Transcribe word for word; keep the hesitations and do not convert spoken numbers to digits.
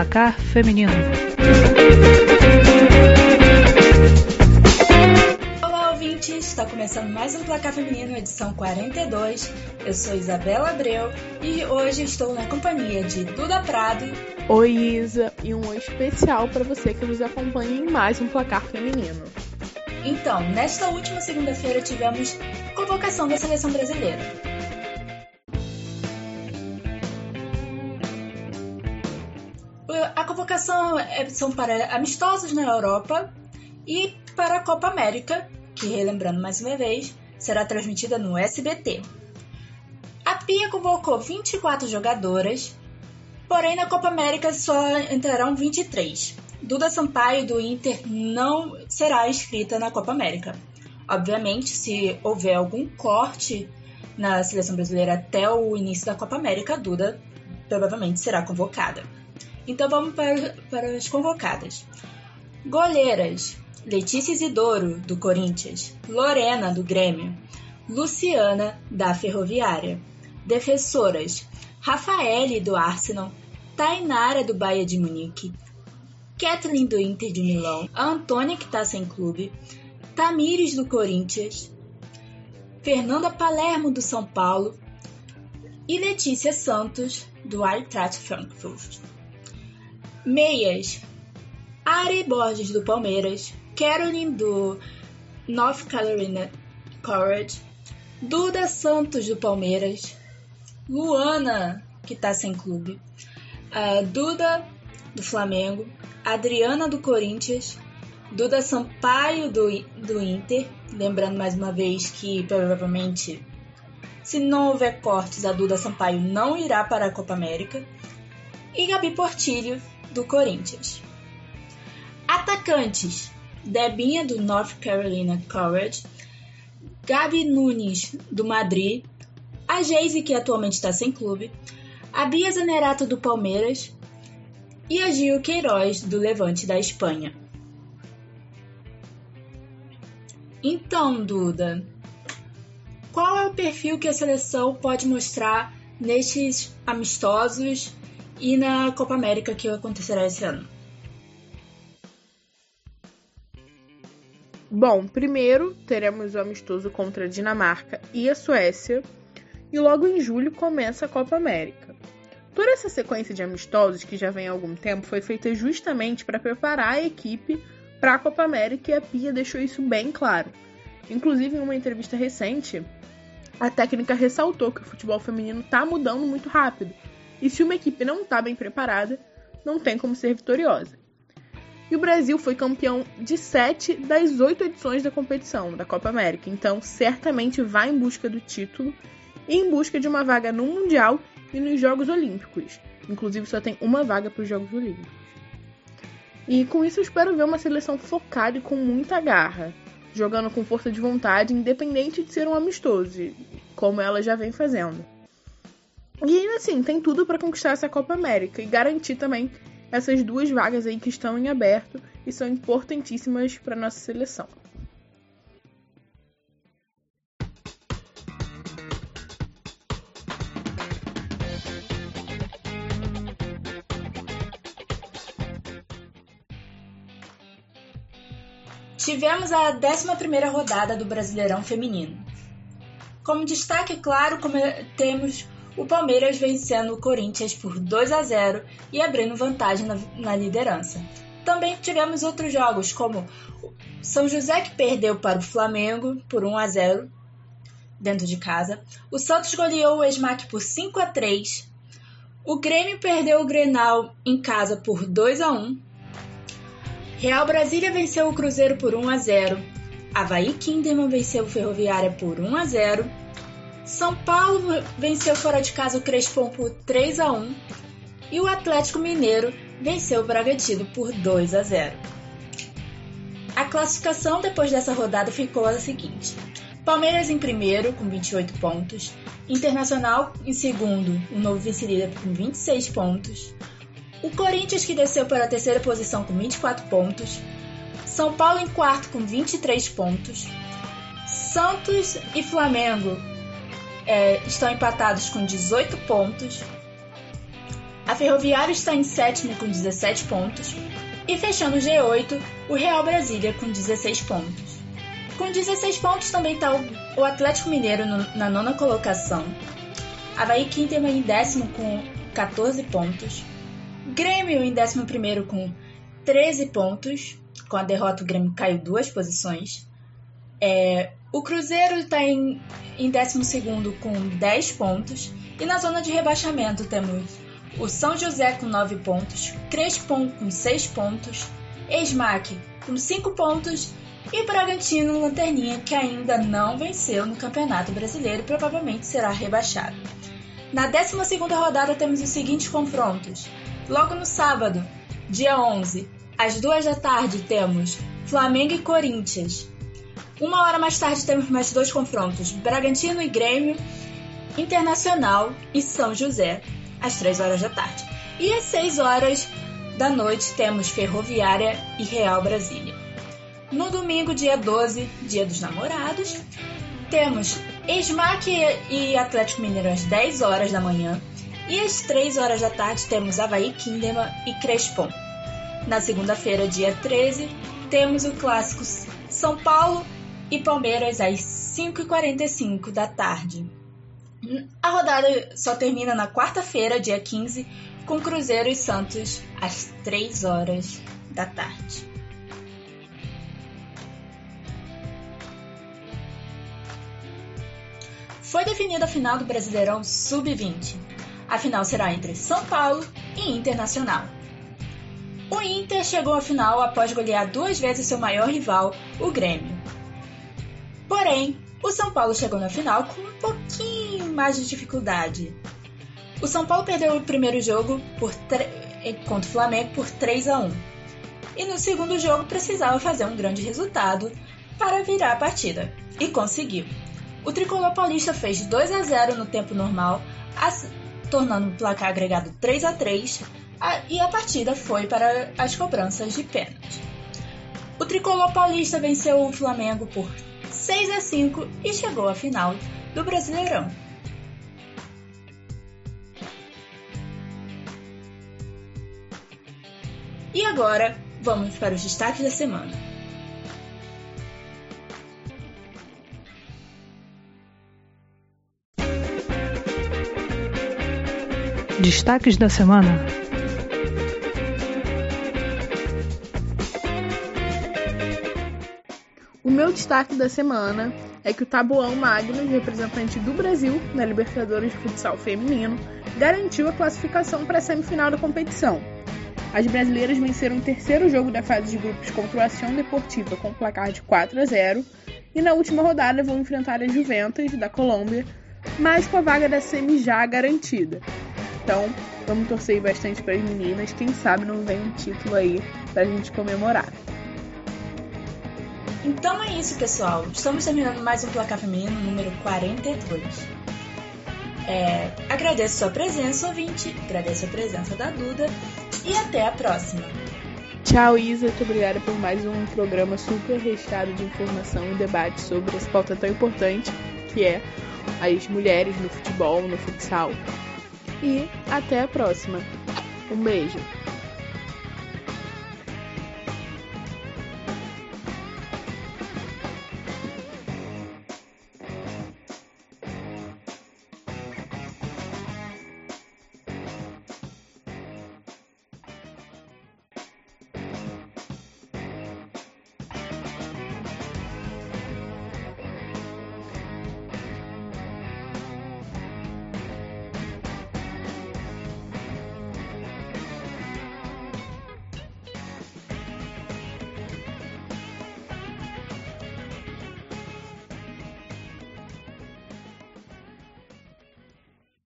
Placar Feminino. Olá, ouvintes! Está começando mais um Placar Feminino, edição quarenta e dois. Eu sou Isabela Abreu e hoje estou na companhia de Duda Prado. Oi, Isa, e um oi especial para você que nos acompanha em mais um Placar Feminino. Então, nesta última segunda-feira tivemos convocação da seleção brasileira. A convocação são para amistosos na Europa e para a Copa América, que, relembrando mais uma vez, será transmitida no S B T. A Pia convocou vinte e quatro jogadoras, porém na Copa América só entrarão vinte e três. Duda Sampaio, do Inter, não será inscrita na Copa América. Obviamente, se houver algum corte na seleção brasileira até o início da Copa América, a Duda provavelmente será convocada. Então vamos para, para as convocadas. Goleiras: Letícia Isidoro, do Corinthians, Lorena, do Grêmio, Luciana, da Ferroviária. Defensoras: Rafaele, do Arsenal, Tainara, do Bayern de Munique, Kathleen, do Inter de Milão, a Antônia, que está sem clube, Tamires, do Corinthians, Fernanda Palermo, do São Paulo e Letícia Santos, do Eintracht Frankfurt. Meias: Ari Borges, do Palmeiras, Caroline, do North Carolina Courage, Duda Santos, do Palmeiras, Luana, que está sem clube, uh, Duda, do Flamengo, Adriana, do Corinthians, Duda Sampaio, do, do Inter, lembrando mais uma vez que provavelmente, se não houver cortes, a Duda Sampaio não irá para a Copa América, e Gabi Portillo, do Corinthians. Atacantes: Debinha, do North Carolina Courage, Gabi Nunes, do Madrid, a Geise, que atualmente está sem clube, a Bia Zanerato, do Palmeiras e a Gil Queiroz, do Levante, da Espanha. Então, Duda, qual é o perfil que a seleção pode mostrar nestes amistosos e na Copa América que acontecerá esse ano? Bom, primeiro teremos o amistoso contra a Dinamarca e a Suécia, e logo em julho começa a Copa América. Toda essa sequência de amistosos, que já vem há algum tempo, foi feita justamente para preparar a equipe para a Copa América, e a Pia deixou isso bem claro. Inclusive, em uma entrevista recente, a técnica ressaltou que o futebol feminino está mudando muito rápido, e se uma equipe não está bem preparada, não tem como ser vitoriosa. E o Brasil foi campeão de sete das oito edições da competição, da Copa América, então certamente vai em busca do título e em busca de uma vaga no Mundial e nos Jogos Olímpicos. Inclusive só tem uma vaga para os Jogos Olímpicos. E com isso eu espero ver uma seleção focada e com muita garra, jogando com força de vontade, independente de ser um amistoso, como ela já vem fazendo. E ainda assim, tem tudo para conquistar essa Copa América e garantir também essas duas vagas aí que estão em aberto e são importantíssimas para a nossa seleção. Tivemos a décima primeira rodada do Brasileirão Feminino. Como destaque, claro, como temos o Palmeiras vencendo o Corinthians por dois a zero e abrindo vantagem na, na liderança. Também tivemos outros jogos, como São José, que perdeu para o Flamengo por um a zero dentro de casa. O Santos goleou o ESMAC por cinco a três. O Grêmio perdeu o Grenal em casa por dois a um. Real Brasília venceu o Cruzeiro por um a zero. Avaí Kinderman venceu o Ferroviária por um a zero. São Paulo venceu fora de casa o Crespon por três a um. E o Atlético Mineiro venceu o Bragantino por dois a zero. A classificação depois dessa rodada ficou a seguinte: Palmeiras em primeiro com vinte e oito pontos, Internacional em segundo, o novo vice-líder com vinte e seis pontos, o Corinthians, que desceu para a terceira posição com vinte e quatro pontos, São Paulo em quarto com vinte e três pontos, Santos e Flamengo é, estão empatados com dezoito pontos, A Ferroviária está em sétimo com dezessete pontos. E fechando o G oito, o Real Brasília com dezesseis pontos. Com dezesseis pontos também está o Atlético Mineiro no, na nona colocação. Avaí Kinderman em décimo com catorze pontos. Grêmio em décimo primeiro com treze pontos. Com a derrota o Grêmio caiu duas posições. É, o Cruzeiro está em, em décimo segundo com dez pontos. E na zona de rebaixamento temos o São José com nove pontos, Crespon com seis pontos, Esmaque com cinco pontos e Bragantino lanterninha que ainda não venceu no Campeonato Brasileiro e provavelmente será rebaixado. Na décima segunda rodada temos os seguintes confrontos. Logo no sábado, dia onze, às duas da tarde temos Flamengo e Corinthians. Uma hora mais tarde temos mais dois confrontos, Bragantino e Grêmio, Internacional e São José, às três horas da tarde. E às seis horas da noite temos Ferroviária e Real Brasília. No domingo, dia doze, dia dos namorados, temos Esmaque e Atlético Mineiro às dez horas da manhã. E às três horas da tarde temos Avaí Kinderman e Crespon. Na segunda-feira, dia treze, temos o clássico São Paulo e Palmeiras às cinco e quarenta e cinco da tarde. A rodada só termina na quarta-feira, dia quinze, com Cruzeiro e Santos às três horas da tarde. Foi definida a final do Brasileirão sub vinte. A final será entre São Paulo e Internacional. O Inter chegou à final após golear duas vezes seu maior rival, o Grêmio. Porém, o São Paulo chegou na final com um pouquinho mais de dificuldade. O São Paulo perdeu o primeiro jogo por tre... contra o Flamengo por três a um. E no segundo jogo precisava fazer um grande resultado para virar a partida. E conseguiu. O tricolor paulista fez dois a zero no tempo normal, as... tornando o placar agregado três a três, a... e a partida foi para as cobranças de pênalti. O tricolor paulista venceu o Flamengo por seis a cinco e chegou à final do Brasileirão. E agora, vamos para os destaques da semana. Destaques da semana. O meu destaque da semana é que o Taboão Magnus, representante do Brasil na Libertadores de Futsal Feminino, garantiu a classificação para a semifinal da competição. As brasileiras venceram o terceiro jogo da fase de grupos contra o Ação Deportiva com placar de quatro a zero e na última rodada vão enfrentar a Juventus da Colômbia, mas com a vaga da semi já garantida. Então, vamos torcer bastante para as meninas, quem sabe não vem um título aí para a gente comemorar. Então é isso, pessoal. Estamos terminando mais um Placar Feminino número quarenta e dois. É, agradeço sua presença, ouvinte, agradeço a presença da Duda e até a próxima. Tchau, Isa, muito obrigada por mais um programa super recheado de informação e debate sobre essa pauta tão importante que é as mulheres no futebol, no futsal. E até a próxima. Um beijo.